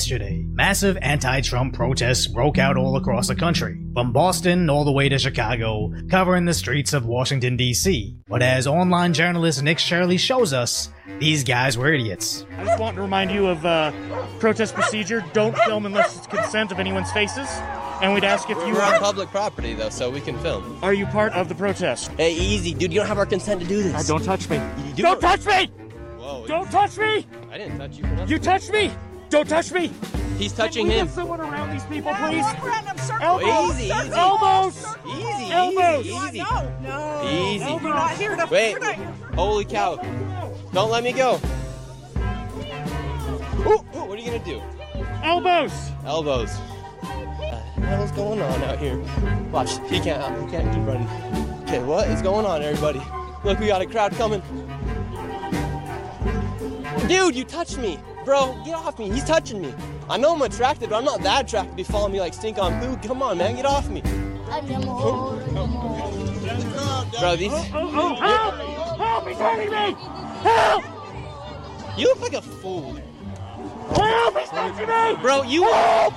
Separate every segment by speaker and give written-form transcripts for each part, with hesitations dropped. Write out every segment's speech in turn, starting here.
Speaker 1: yesterday, massive anti-Trump protests broke out all across the country, from Boston all the way to Chicago, covering the streets of Washington, D.C. But as online journalist Nick Shirley shows us, these guys were idiots.
Speaker 2: I just want to remind you of protest procedure. Don't film unless it's consent of anyone's faces. And we'd ask if you
Speaker 3: We're on public property, though, so we can film.
Speaker 2: Are you part of the protest?
Speaker 3: Hey, easy, dude. You don't have our consent to do this.
Speaker 2: Don't touch me. Don't touch me!
Speaker 3: Whoa.
Speaker 2: Don't touch me!
Speaker 3: I didn't touch you for nothing.
Speaker 2: You touched me! Don't touch me!
Speaker 3: He's touching
Speaker 2: Can we
Speaker 3: him.
Speaker 2: get someone around these people, please?
Speaker 3: Elbows! Easy, easy.
Speaker 2: Elbows!
Speaker 3: Easy,
Speaker 2: Elbows!
Speaker 3: easy.
Speaker 4: No.
Speaker 3: Easy.
Speaker 4: You're not here to...
Speaker 3: Wait. Holy cow. Don't let me go. Ooh, what are you going to do?
Speaker 2: Elbows!
Speaker 3: Elbows. What the hell's going on out here? Watch, he can't keep running. Okay, what is going on, everybody? Look, we got a crowd coming. Dude, you touched me. Bro, get off me. He's touching me. I know I'm attracted, but I'm not that attracted to be following me like stink on poo. Come on, man, get off me. Bro, these...
Speaker 2: Help! Help! He's hurting me! Help!
Speaker 3: You look like a fool.
Speaker 2: Help! He's touching me!
Speaker 3: Bro, you...
Speaker 2: Help!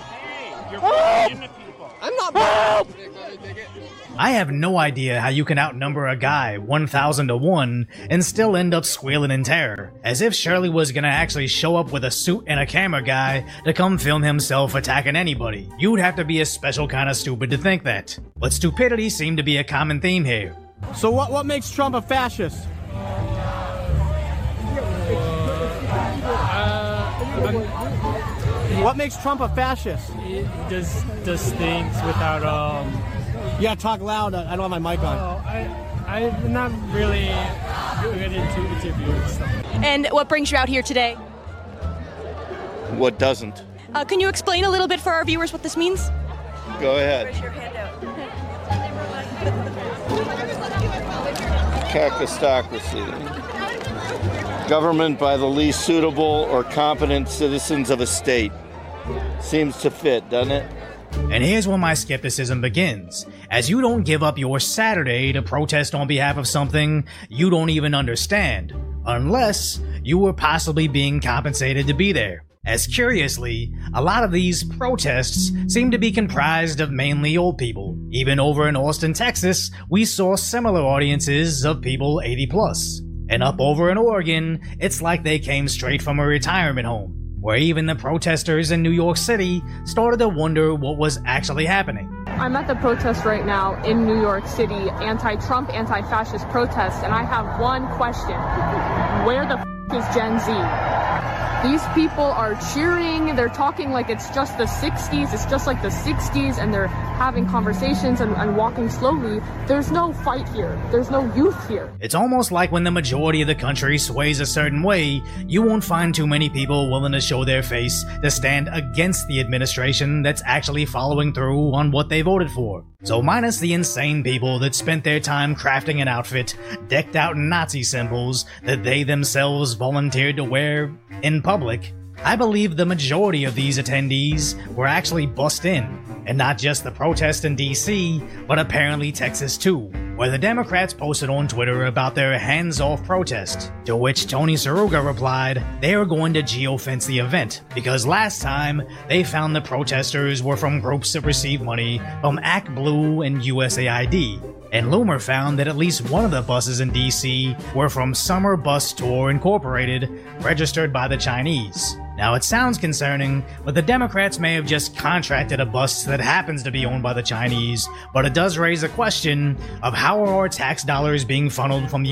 Speaker 3: I'm not...
Speaker 2: Help!
Speaker 1: I have no idea how you can outnumber a guy 1,000 to 1 and still end up squealing in terror, as if Shirley was gonna actually show up with a suit and a camera guy to come film himself attacking anybody. You'd have to be a special kind of stupid to think that. But stupidity seemed to be a common theme here.
Speaker 5: So what makes Trump a fascist? What makes Trump a fascist?
Speaker 6: He does things without
Speaker 5: You gotta talk loud. I don't have my mic on.
Speaker 6: I'm not really good into interviews. Stuff.
Speaker 7: And what brings you out here today?
Speaker 8: What doesn't?
Speaker 7: Can you explain a little bit for our viewers what this means?
Speaker 8: Go ahead.
Speaker 7: Raise your hand out.
Speaker 8: Cacostocracy. Government by the least suitable or competent citizens of a state. Seems to fit, doesn't it?
Speaker 1: And here's where my skepticism begins, as you don't give up your Saturday to protest on behalf of something you don't even understand, unless you were possibly being compensated to be there. As curiously, a lot of these protests seem to be comprised of mainly old people. Even over in Austin, Texas, we saw similar audiences of people 80 plus. And up over in Oregon, it's like they came straight from a retirement home, where even the protesters in New York City started to wonder what was actually happening.
Speaker 9: I'm at the protest right now in New York City, anti-Trump, anti-fascist protest, and I have one question. Where the is Gen Z? These people are cheering, they're talking like it's just the 60s, it's just like the 60s, and they're having conversations and walking slowly. There's no fight here. There's no youth here.
Speaker 1: It's almost like when the majority of the country sways a certain way, you won't find too many people willing to show their face to stand against the administration that's actually following through on what they voted for. So minus the insane people that spent their time crafting an outfit decked out in Nazi symbols that they themselves volunteered to wear in public, I believe the majority of these attendees were actually bussed in, and not just the protest in DC, but apparently Texas too, where the Democrats posted on Twitter about their hands-off protest, to which Tony Saruga replied they were going to geofence the event, because last time they found the protesters were from groups that receive money from Act Blue and USAID. And Loomer found that at least one of the buses in DC were from Summer Bus Tour Incorporated, registered by the Chinese. Now it sounds concerning, but the Democrats may have just contracted a bus that happens to be owned by the Chinese, but it does raise a question of how are our tax dollars being funneled from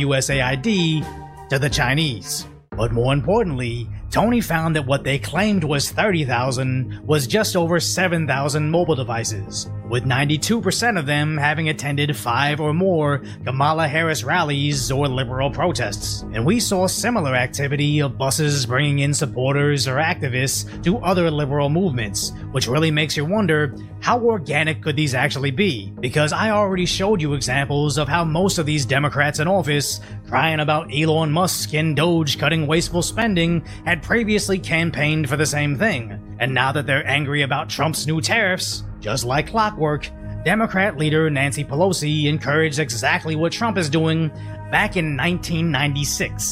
Speaker 1: USAID to the Chinese? But more importantly, Tony found that what they claimed was 30,000 was just over 7,000 mobile devices, with 92% of them having attended 5 or more Kamala Harris rallies or liberal protests. And we saw similar activity of buses bringing in supporters or activists to other liberal movements, which really makes you wonder, how organic could these actually be? Because I already showed you examples of how most of these Democrats in office, crying about Elon Musk and Doge cutting wasteful spending, had previously campaigned for the same thing. And now that they're angry about Trump's new tariffs, just like clockwork, Democrat leader Nancy Pelosi encouraged exactly what Trump is doing back in 1996.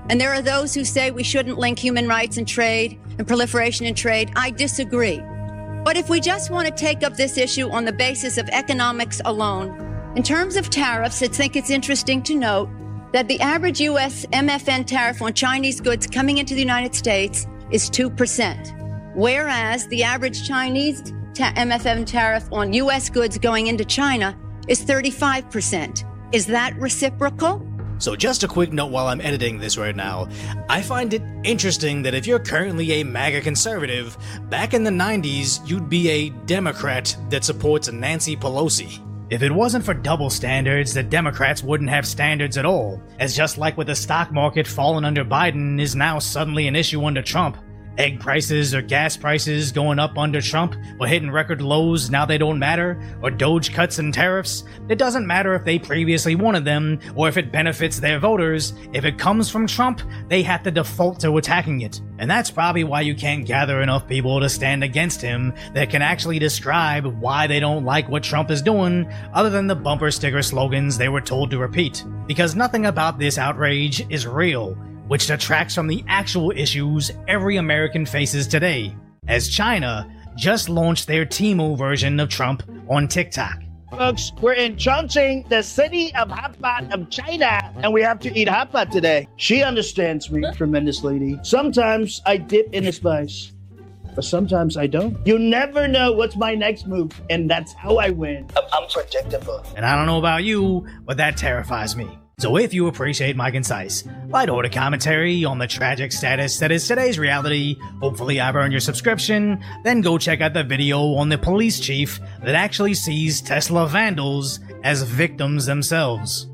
Speaker 4: And there are those who say we shouldn't link human rights and trade and proliferation in trade. I disagree. But if we just want to take up this issue on the basis of economics alone, in terms of tariffs, I think it's interesting to note that the average U.S. MFN tariff on Chinese goods coming into the United States is 2%, whereas the average Chinese MFN tariff on U.S. goods going into China is 35%. Is that reciprocal?
Speaker 1: So just a quick note while I'm editing this right now, I find it interesting that if you're currently a MAGA conservative, back in the 90s, you'd be a Democrat that supports Nancy Pelosi. If it wasn't for double standards, the Democrats wouldn't have standards at all, as just like with the stock market falling under Biden is now suddenly an issue under Trump. Egg prices or gas prices going up under Trump or hitting record lows, now they don't matter, or Doge cuts and tariffs. It doesn't matter if they previously wanted them or if it benefits their voters. If it comes from Trump, they have to default to attacking it. And that's probably why you can't gather enough people to stand against him that can actually describe why they don't like what Trump is doing, other than the bumper sticker slogans they were told to repeat. Because nothing about this outrage is real, which detracts from the actual issues every American faces today, as China just launched their Temu version of Trump on TikTok.
Speaker 10: Folks, we're in Chongqing, the city of hot pot of China, and we have to eat hot pot today. She understands me, tremendous lady. Sometimes I dip in a spice, but sometimes I don't. You never know what's my next move, and that's how I win. I'm unpredictable.
Speaker 1: And I don't know about you, but that terrifies me. So if you appreciate my concise, light-order commentary on the tragic status that is today's reality, hopefully I've earned your subscription, then go check out the video on the police chief that actually sees Tesla vandals as victims themselves.